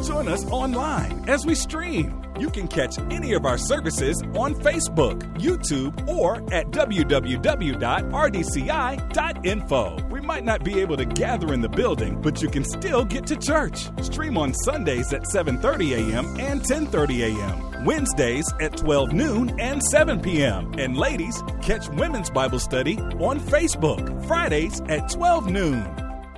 Join us online as we stream. You can catch any of our services on Facebook, YouTube, or at www.rdci.info. We might not be able to gather in the building, but you can still get to church. Stream on Sundays at 7:30 a.m. and 10:30 a.m., Wednesdays at 12 noon and 7 p.m. And ladies, catch Women's Bible Study on Facebook, Fridays at 12 noon.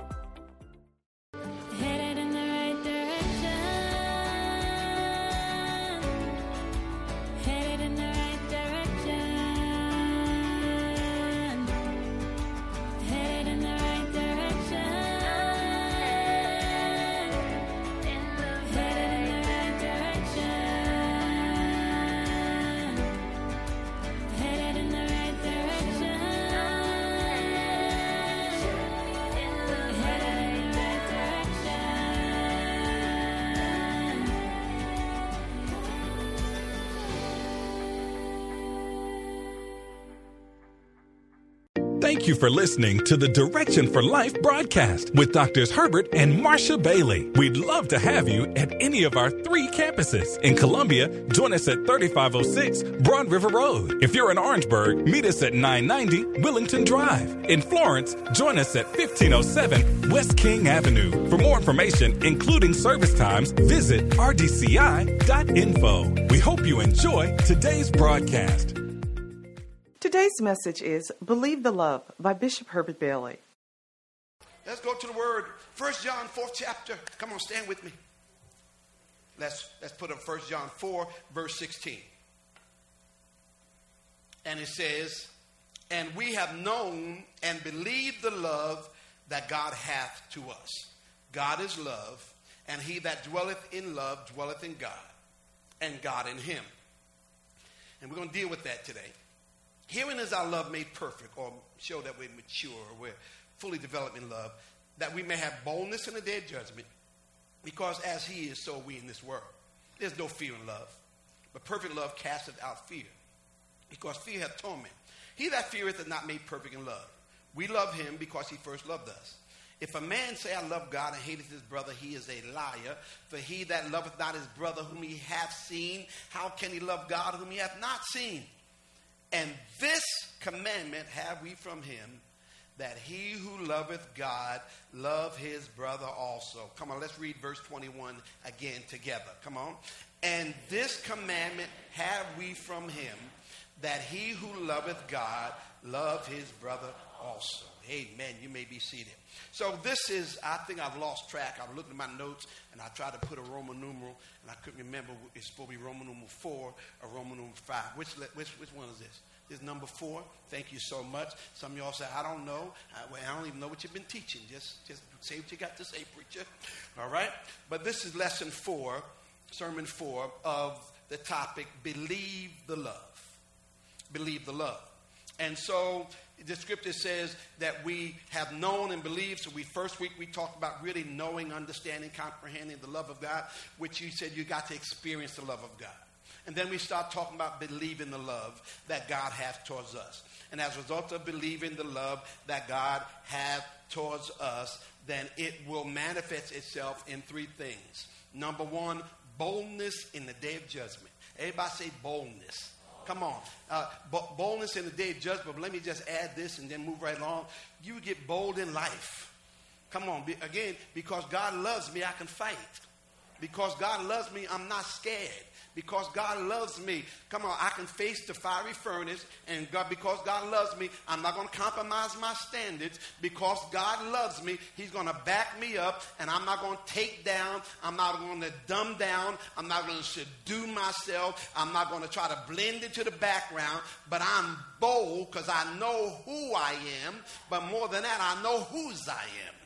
Thank you for listening to the Direction for Life broadcast with Drs. Herbert and Marcia Bailey. We'd love to have you at any of our 3 campuses. In Columbia, join us at 3506 Broad River Road. If you're in Orangeburg, meet us at 990 Willington Drive. In Florence, join us at 1507 West King Avenue. For more information, including service times, visit rdci.info. We hope you enjoy today's broadcast. Today's message is Believe the Love by Bishop Herbert Bailey. Let's go to the word. 1 John 4th chapter. Come on, stand with me. Let's put up 1 John 4, verse 16. And it says, and we have known and believed the love that God hath to us. God is love, and he that dwelleth in love dwelleth in God, and God in him. And we're going to deal with that today. Herein is our love made perfect, or show that we're mature, or we're fully developed in love, that we may have boldness in the day of judgment, because as he is, so are we in this world. There's no fear in love, but perfect love casteth out fear, because fear hath torment. He that feareth is not made perfect in love. We love him because he first loved us. If a man say, I love God, and hateth his brother, he is a liar. For he that loveth not his brother whom he hath seen, how can he love God whom he hath not seen? And this commandment have we from him, that he who loveth God love his brother also. Come on, let's read verse 21 again together. Come on. And this commandment have we from him, that he who loveth God love his brother also. Amen. You may be seated. So this is, I think I've lost track. I was looking at my notes, and I tried to put a Roman numeral, and I couldn't remember if it's supposed to be Roman numeral 4 or Roman numeral 5. Which one is this? This is number 4. Thank you so much. Some of y'all say, I don't know. I don't even know what you've been teaching. Just say what you got to say, preacher. All right? But this is lesson 4, sermon 4 of the topic, Believe the Love. Believe the love. And so the scripture says that we have known and believed. So first week we talked about really knowing, understanding, comprehending the love of God, which you said you got to experience the love of God. And then we start talking about believing the love that God hath towards us. And as a result of believing the love that God hath towards us, then it will manifest itself in 3 things. Number 1, boldness in the day of judgment. Everybody say boldness. Come on. Boldness in the day of judgment. But let me just add this and then move right along. You get bold in life. Come on. Again, because God loves me, I can fight. Because God loves me, I'm not scared. Because God loves me, come on, I can face the fiery furnace. And because God loves me, I'm not going to compromise my standards. Because God loves me, he's going to back me up. And I'm not going to take down. I'm not going to dumb down. I'm not going to subdue myself. I'm not going to try to blend into the background. But I'm bold because I know who I am. But more than that, I know whose I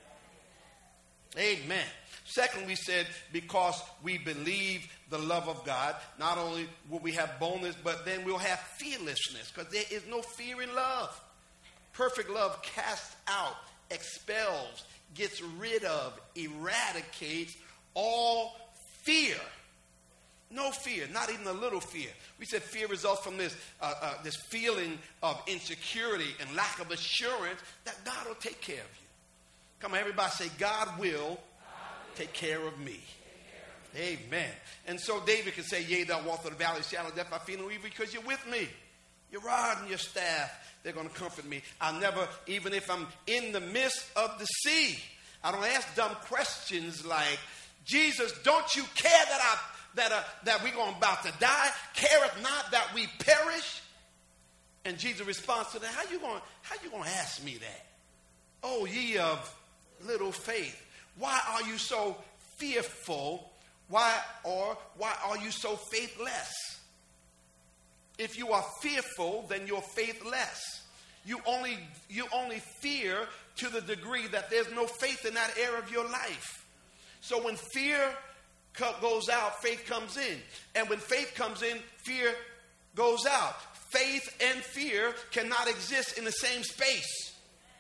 am. Amen. Second, we said because we believe the love of God, not only will we have boldness, but then we'll have fearlessness, because there is no fear in love. Perfect love casts out, expels, gets rid of, eradicates all fear. No fear, not even a little fear. We said fear results from this feeling of insecurity and lack of assurance that God will take care of you. Come on, everybody say, God will take care of me. Amen. And so David can say, yea, thou walk through the valley of the shadow of death, I fear no evil because you're with me. Your rod and your staff, they're going to comfort me. I'll never, even if I'm in the midst of the sea, I don't ask dumb questions like, Jesus, don't you care that we're about to die? Careth not that we perish? And Jesus responds to that, how you going to ask me that? Oh, ye of little faith. Why are you so fearful? Why are you so faithless? If you are fearful, then you're faithless. You only fear to the degree that there's no faith in that area of your life. So when fear goes out, faith comes in. And when faith comes in, fear goes out. Faith and fear cannot exist in the same space.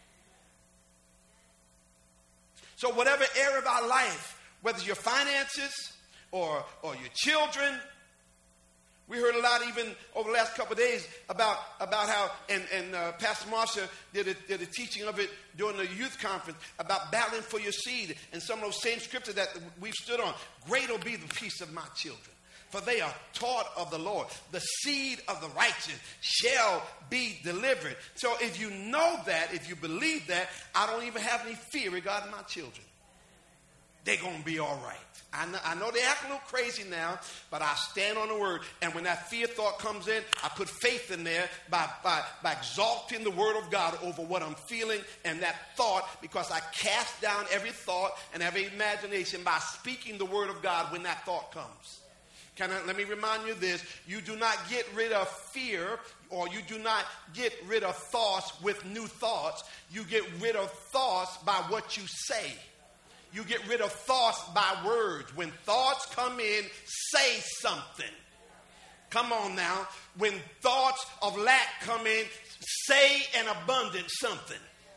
So whatever area of our life, whether it's your finances or your children, we heard a lot even over the last couple of days about how, and Pastor Marsha did a teaching of it during the youth conference about battling for your seed, and some of those same scriptures that we've stood on. Great will be the peace of my children, for they are taught of the Lord. The seed of the righteous shall be delivered. So if you know that, if you believe that, I don't even have any fear regarding my children. They're going to be all right. I know they act a little crazy now, but I stand on the word. And when that fear thought comes in, I put faith in there by exalting the word of God over what I'm feeling and that thought, because I cast down every thought and every imagination by speaking the word of God when that thought comes. Let me remind you this. You do not get rid of fear, or you do not get rid of thoughts with new thoughts. You get rid of thoughts by what you say. You get rid of thoughts by words. When thoughts come in, say something. Come on now. When thoughts of lack come in, say an abundant something.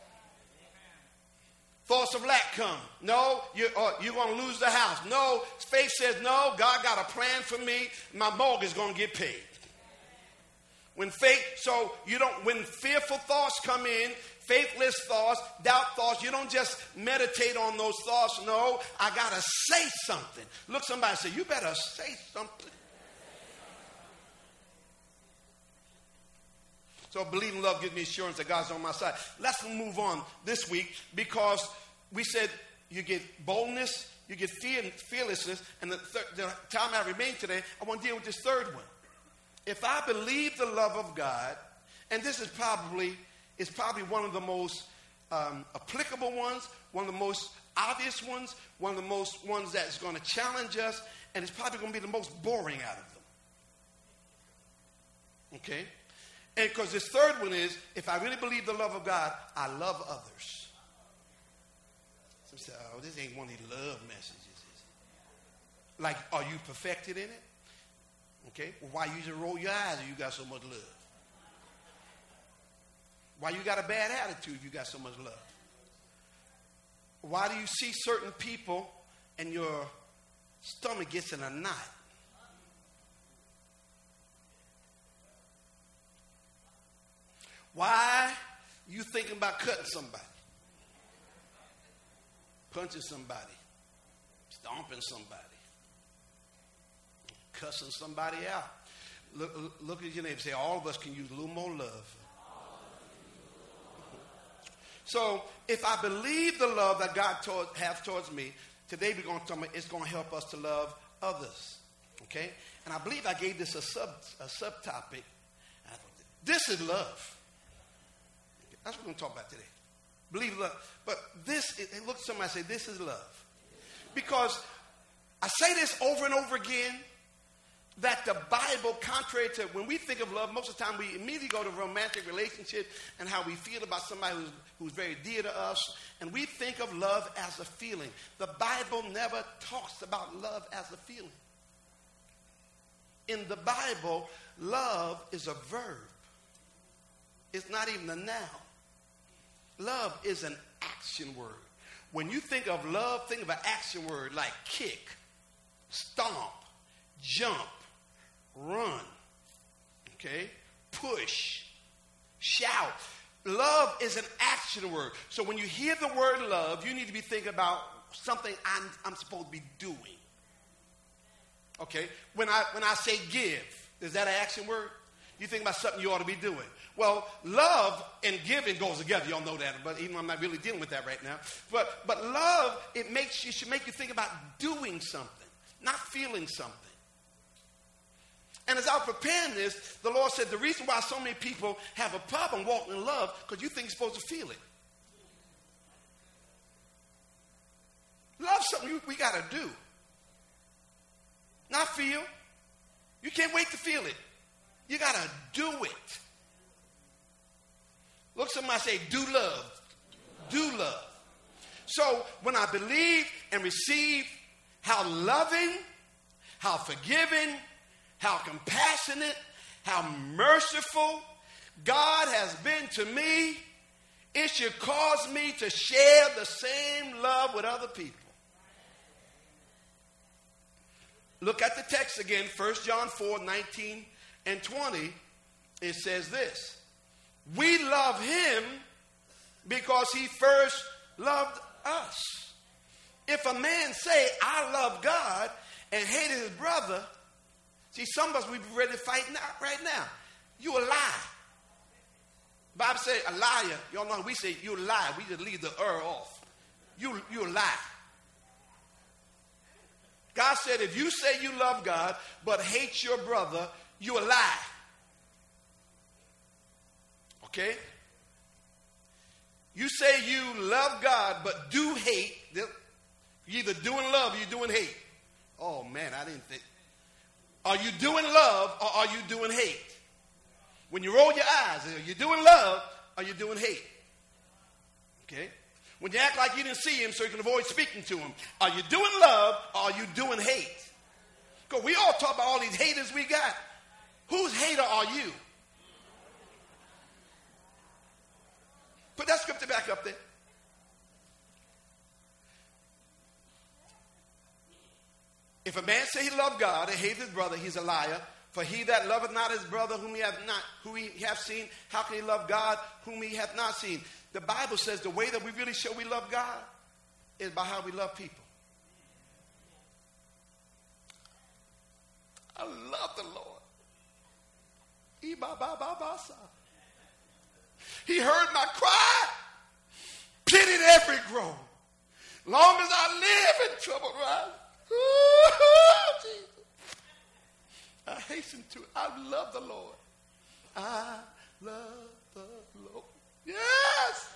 Thoughts of lack come. No, you're going to lose the house. No, faith says, no, God got a plan for me. My mortgage is going to get paid. When fearful thoughts come in, faithless thoughts, doubt thoughts, you don't just meditate on those thoughts. No, I got to say something. Look somebody and say, you better say something. So believing love gives me assurance that God's on my side. Let's move on this week, because we said you get boldness, you get fearlessness, and the time I remain today, I want to deal with this third one. If I believe the love of God, and this is probably one of the most applicable ones, one of the most obvious ones, one of the most ones that's going to challenge us, and it's probably going to be the most boring out of them. Okay? And because this third one is, if I really believe the love of God, I love others. Some say, oh, this ain't one of these love messages. Like, are you perfected in it? Okay? Well, why you just roll your eyes if you got so much love? Why you got a bad attitude if you got so much love? Why do you see certain people and your stomach gets in a knot? Why you thinking about cutting somebody? Punching somebody? Stomping somebody? Cussing somebody out? Look at your neighbor and say, all of us can use a little more love. So if I believe the love that God has towards me, today we're going to talk about it's going to help us to love others. Okay? And I believe I gave this a subtopic. This is love. That's what we're going to talk about today. Believe love. But look at somebody and say, this is love. Because I say this over and over again, that the Bible, contrary to when we think of love, most of the time we immediately go to romantic relationship and how we feel about somebody who's very dear to us. And we think of love as a feeling. The Bible never talks about love as a feeling. In the Bible, love is a verb. It's not even a noun. Love is an action word. When you think of love, think of an action word like kick, stomp, jump, run, okay, push, shout. Love is an action word. So when you hear the word love, you need to be thinking about something I'm supposed to be doing. Okay? When I say give, is that an action word? You think about something you ought to be doing. Well, love and giving goes together. Y'all know that, but even though I'm not really dealing with that right now. But love, it should make you think about doing something, not feeling something. And as I was preparing this, the Lord said the reason why so many people have a problem walking in love, because you think you're supposed to feel it. Love's something we got to do. Not feel. You can't wait to feel it. You got to do it. Look, somebody say, do love. Do love. So when I believe and receive how loving, how forgiving, how compassionate, how merciful God has been to me, it should cause me to share the same love with other people. Look at the text again, 1 John 4, 19 and 20. It says this: we love him because he first loved us. If a man say, I love God, and hated his brother, see, some of us, we be ready to fight right now. You a lie. The Bible says a liar. Y'all know how we say you a lie. We just leave the off. You a lie. God said if you say you love God but hate your brother, you a lie. Okay? You say you love God but do hate. You're either doing love or you're doing hate. Oh man, I didn't think. Are you doing love or are you doing hate? When you roll your eyes, are you doing love or are you doing hate? Okay? When you act like you didn't see him so you can avoid speaking to him, are you doing love or are you doing hate? Because we all talk about all these haters we got. Whose hater are you? Put that scripture back up there. If a man say he loved God and hates his brother, he's a liar. For he that loveth not his brother whom he hath seen, how can he love God whom he hath not seen? The Bible says the way that we really show we love God is by how we love people. I love the Lord. He heard my cry, pitied every groan. Long as I live in trouble, right? Jesus. I hasten to, I love the Lord. I love the Lord. Yes.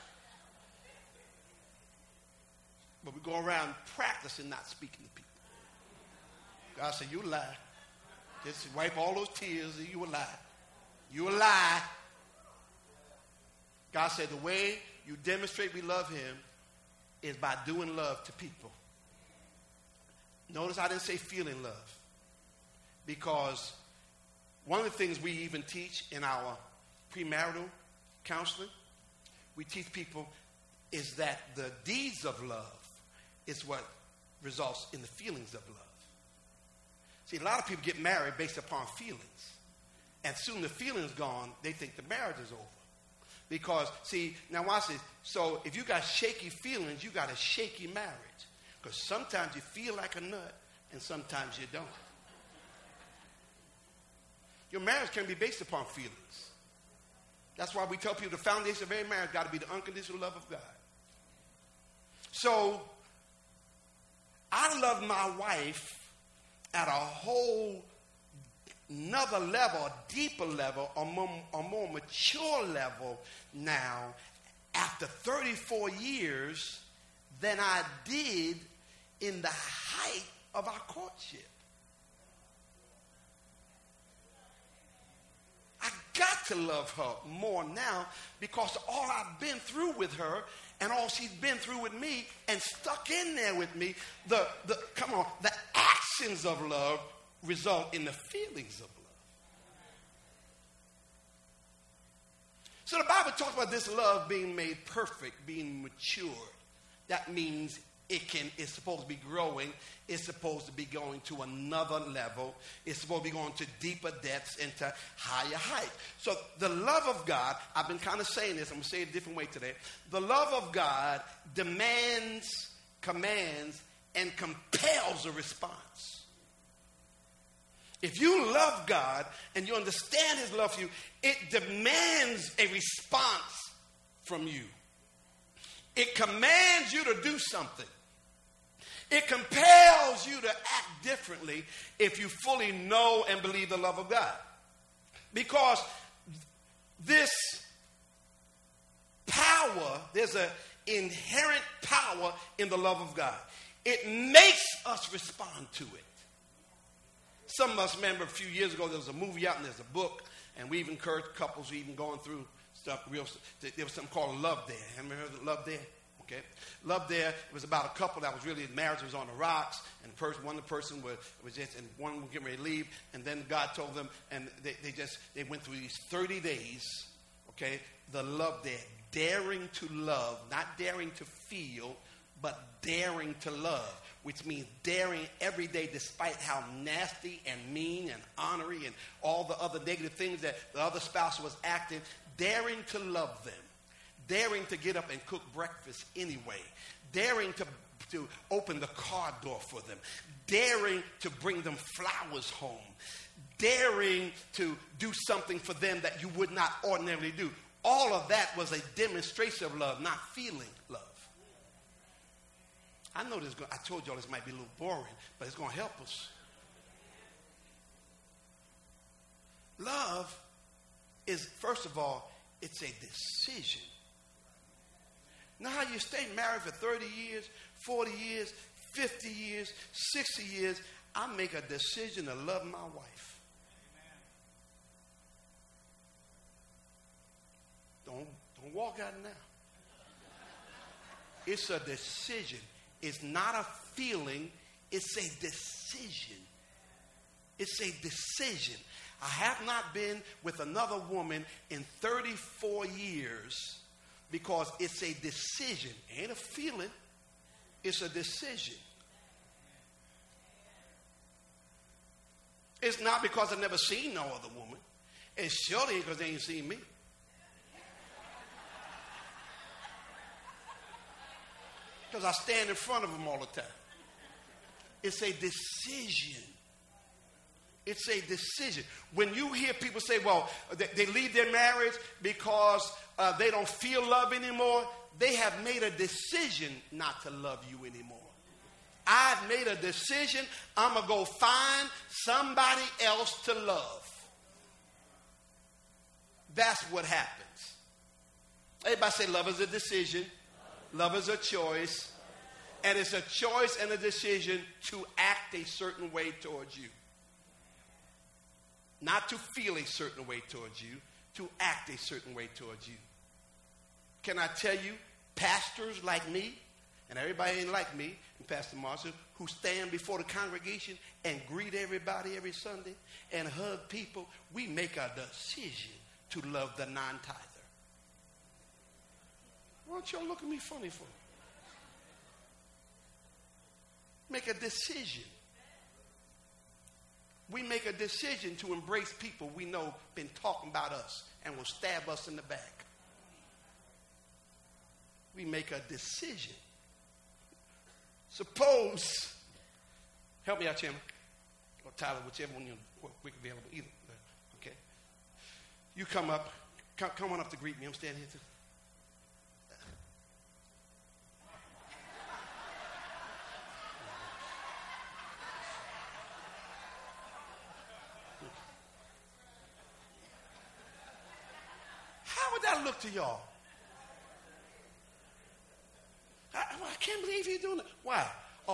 But we go around practicing not speaking to people. God said, you lie. Just wipe all those tears and you a lie. You a lie. God said the way you demonstrate we love him is by doing love to people. Notice I didn't say feeling love. Because one of the things we even teach in our premarital counseling, we teach people is that the deeds of love is what results in the feelings of love. See, a lot of people get married based upon feelings. And soon the feelings gone, they think the marriage is over. Because, see, now watch this. So if you got shaky feelings, you got a shaky marriage. Because sometimes you feel like a nut and sometimes you don't. Your marriage can be based upon feelings. That's why we tell people the foundation of every marriage got to be the unconditional love of God. So, I love my wife at a whole another level, a deeper level, a more mature level now after 34 years than I did in the height of our courtship. I got to love her more now because all I've been through with her and all she's been through with me and stuck in there with me, the actions of love result in the feelings of love. So the Bible talks about this love being made perfect, being matured. That means it's supposed to be growing. It's supposed to be going to another level. It's supposed to be going to deeper depths and to higher heights. So the love of God, I've been kind of saying this. I'm going to say it a different way today. The love of God demands, commands, and compels a response. If you love God and you understand his love for you, it demands a response from you. It commands you to do something. It compels you to act differently if you fully know and believe the love of God. Because this power, there's an inherent power in the love of God. It makes us respond to it. Some of us remember a few years ago there was a movie out and there's a book, and we've encouraged couples even going through stuff. There was something called Love Dare. Have you ever heard of Love Dare? Okay. Love Dare, it was about a couple that was really, marriage was on the rocks, and one person was just, and one was getting ready to leave, and then God told them, and they went through these 30 days, okay, the Love Dare, daring to love, not daring to feel, but daring to love, which means daring every day despite how nasty and mean and ornery and all the other negative things that the other spouse was acting, daring to love them. Daring to get up and cook breakfast anyway. Daring to open the car door for them. Daring to bring them flowers home. Daring to do something for them that you would not ordinarily do. All of that was a demonstration of love, not feeling love. I know I told y'all this might be a little boring, but it's going to help us. Love is, first of all, it's a decision. Now how you stay married for 30 years, 40 years, 50 years, 60 years, I make a decision to love my wife. Amen. Don't walk out now. It's a decision. It's not a feeling. It's a decision. It's a decision. I have not been with another woman in 34 years because it's a decision. It ain't a feeling. It's a decision. It's not because I've never seen no other woman. It's surely because they ain't seen me. Because I stand in front of them all the time. It's a decision. It's a decision. When you hear people say, well, they leave their marriage because they don't feel love anymore, they have made a decision not to love you anymore. I've made a decision. I'm going to go find somebody else to love. That's what happens. Everybody say love is a decision. Love is a choice. And it's a choice and a decision to act a certain way towards you. Not to feel a certain way towards you, to act a certain way towards you. Can I tell you, pastors like me, and everybody ain't like me, and Pastor Marshall, who stand before the congregation and greet everybody every Sunday and hug people, we make a decision to love the non-tither. Why don't y'all look at me funny for? Make a decision. We make a decision to embrace people we know been talking about us and will stab us in the back. We make a decision. Suppose, help me out, Chairman, or Tyler, whichever one you're quick available, either. Okay. You come up, come on up to greet me. I'm standing here too. How would that look to y'all? I can't believe you're doing it. Why?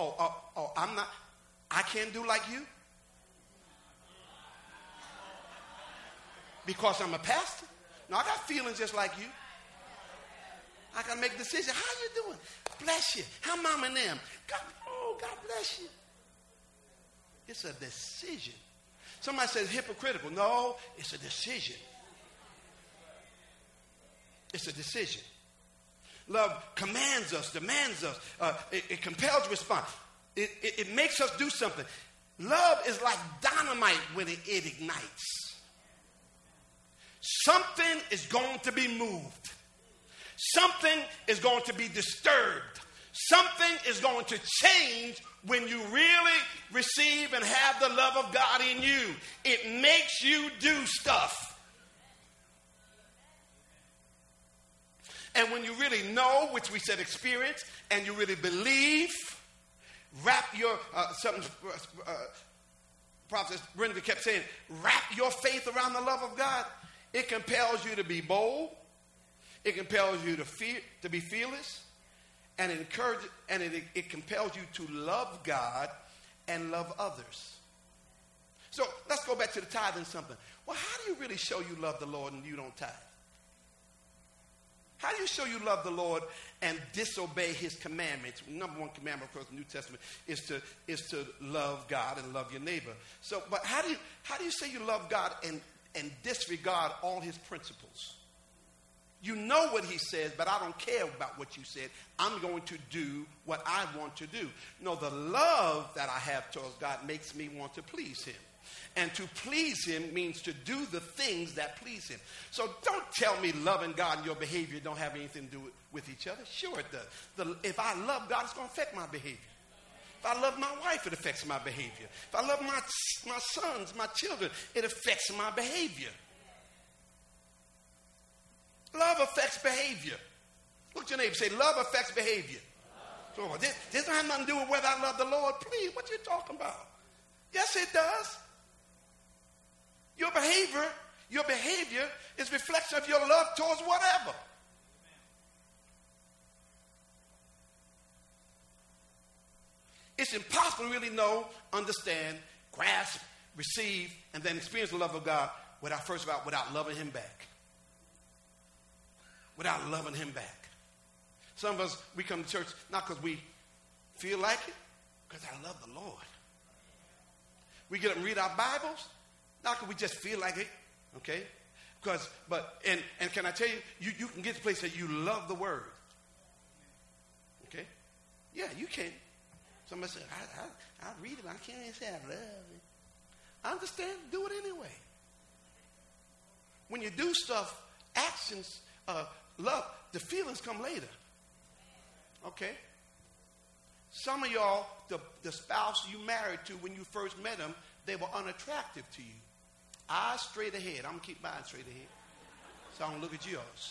I can't do like you? Because I'm a pastor? No, I got feelings just like you. I got to make a decision. How you doing? Bless you. How mom and them? God bless you. It's a decision. Somebody says hypocritical. No, it's a decision. It's a decision. Love commands us, demands us. It compels response. It makes us do something. Love is like dynamite when it ignites. Something is going to be moved. Something is going to be disturbed. Something is going to change When you really receive and have the love of God in you, it makes you do stuff. And when you really know, which we said experience, and you really believe, wrap your, Prophet Brenda kept saying, wrap your faith around the love of God. It compels you to be bold. It compels you to be fearless. And it encourages, and it compels you to love God and love others. So let's go back to the tithing something. Well, how do you really show you love the Lord and you don't tithe? How do you show you love the Lord and disobey his commandments? Number one commandment, of course, in the New Testament is to love God and love your neighbor. So, but how do you say you love God and disregard all his principles? You know what he says, but I don't care about what you said. I'm going to do what I want to do. No, the love that I have towards God makes me want to please him. And to please him means to do the things that please him. So don't tell me loving God and your behavior don't have anything to do with each other. Sure it does. If I love God, it's going to affect my behavior. If I love my wife, it affects my behavior. If I love my sons, my children, it affects my behavior. Love affects behavior. Look at your neighbor and say, love affects behavior. So this don't have nothing to do with whether I love the Lord. Please, what you talking about? Yes, it does. Your behavior is a reflection of your love towards whatever. It's impossible to really know, understand, grasp, receive, and then experience the love of God without loving him back. Without loving him back. Some of us, we come to church not because we feel like it, because I love the Lord. We get up and read our Bibles, not because we just feel like it, okay? And can I tell you, you can get to a place that you love the word. Okay? Yeah, you can. Somebody said, I read it, but I can't even say I love it. I understand, do it anyway. When you do stuff, actions, love, the feelings come later. Okay? Some of y'all, the spouse you married to when you first met them, they were unattractive to you. Eyes straight ahead. I'm going to keep mine straight ahead. So I don't look at yours.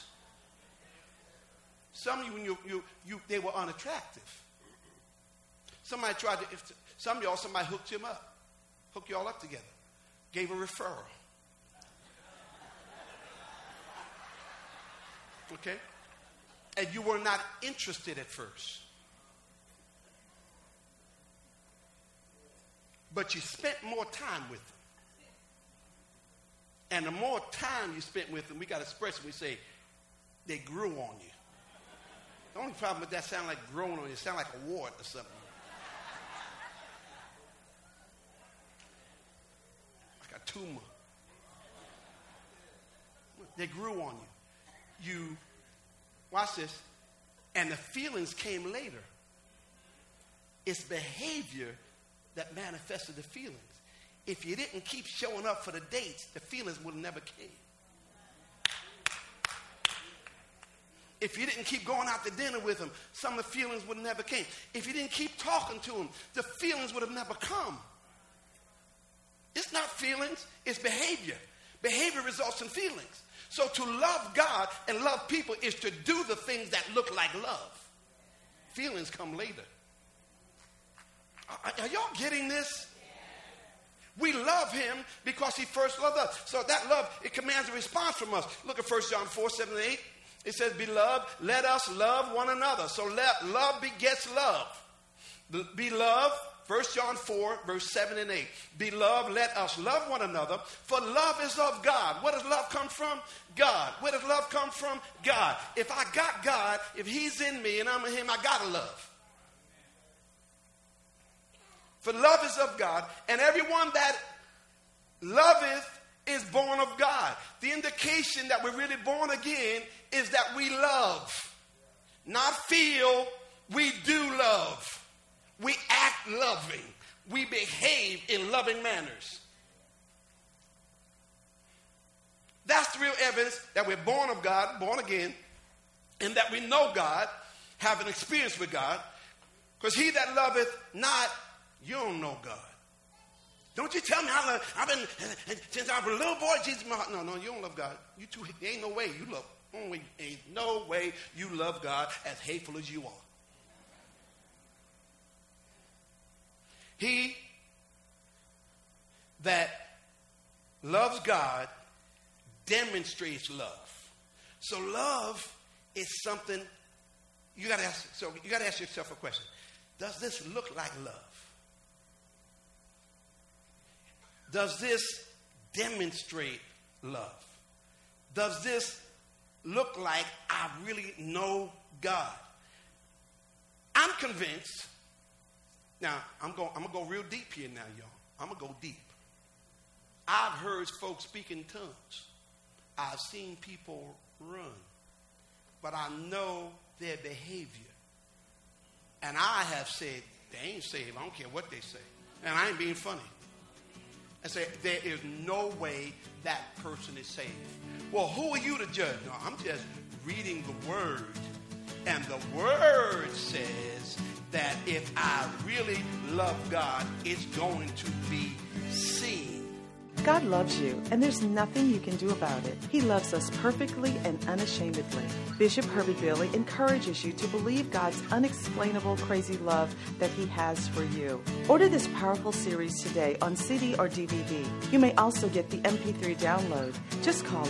Some of you, when they were unattractive. Some of y'all, somebody hooked you up. Hooked you all up together. Gave a referral. Okay? And you were not interested at first. But you spent more time with them. And the more time you spent with them, we got an expression, we say, they grew on you. The only problem with that sound like growing on you, it sound like a wart or something. Like a tumor. They grew on you. Watch this, and the feelings came later. It's behavior that manifested the feelings. If you didn't keep showing up for the dates, the feelings would have never came. If you didn't keep going out to dinner with them, some of the feelings would have never came. If you didn't keep talking to them, the feelings would have never come. It's not feelings, it's behavior. Behavior results in feelings. So to love God and love people is to do the things that look like love. Feelings come later. Are y'all getting this? We love him because he first loved us. So that love, it commands a response from us. Look at 1 John 4:7-8. It says, beloved, let us love one another. So love begets love. Beloved, 1 John 4, verse 7 and 8. Beloved, let us love one another, for love is of God. Where does love come from? God. Where does love come from? God. If I got God, if he's in me and I'm in him, I got to love. For love is of God, and everyone that loveth is born of God. The indication that we're really born again is that we love. Not feel, we do love. We act loving. We behave in loving manners. That's the real evidence that we're born of God, born again, and that we know God, have an experience with God. Because he that loveth not You don't know God. Don't you tell me I've been, since I was a little boy, Jesus in my heart. No, you don't love God. There ain't no way you love. Ain't no way you love God as hateful as you are. He that loves God demonstrates love. So love is something you got to ask. So you got to ask yourself a question: does this look like love? Does this demonstrate love? Does this look like I really know God? I'm convinced. Now, I'm going to go real deep here now, y'all. I'm going to go deep. I've heard folks speak in tongues. I've seen people run. But I know their behavior. And I have said, they ain't saved. I don't care what they say. And I ain't being funny. I say, there is no way that person is saved. Well, who are you to judge? No, I'm just reading the word. And the word says that if I really love God, it's going to be seen. God loves you, and there's nothing you can do about it. He loves us perfectly and unashamedly. Bishop Herbert Bailey encourages you to believe God's unexplainable, crazy love that He has for you. Order this powerful series today on CD or DVD. You may also get the MP3 download. Just call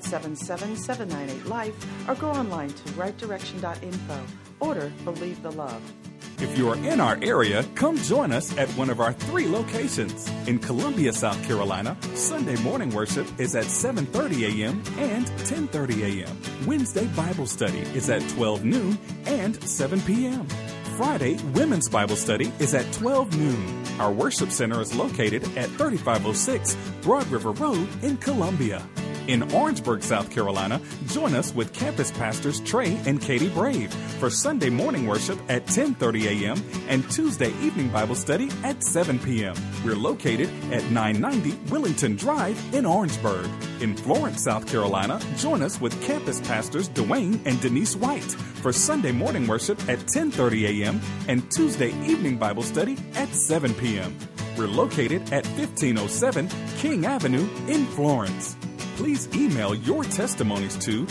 1-877-798-LIFE or go online to rightdirection.info. Order Believe the Love. If you are in our area, come join us at one of our 3 locations. In Columbia, South Carolina, Sunday morning worship is at 7:30 a.m. and 10:30 a.m. Wednesday Bible study is at 12 noon and 7 p.m. Friday Women's Bible study is at 12 noon. Our worship center is located at 3506 Broad River Road in Columbia. In Orangeburg, South Carolina, join us with campus pastors Trey and Katie Brave for Sunday morning worship at 10:30 a.m. and Tuesday evening Bible study at 7 p.m. We're located at 990 Willington Drive in Orangeburg. In Florence, South Carolina, join us with campus pastors Dwayne and Denise White for Sunday morning worship at 10:30 a.m. and Tuesday evening Bible study at 7 p.m. We're located at 1507 King Avenue in Florence. Please email your testimonies to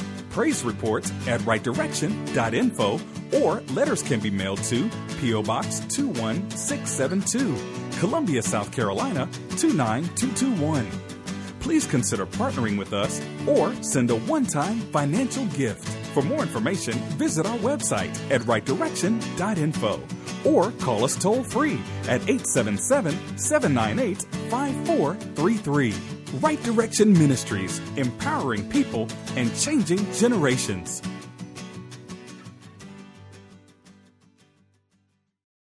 praisereports@rightdirection.info, or letters can be mailed to P.O. Box 21672, Columbia, South Carolina 29221. Please consider partnering with us or send a one-time financial gift. For more information, visit our website at rightdirection.info or call us toll-free at 877-798-5433. Right Direction Ministries, empowering people and changing generations.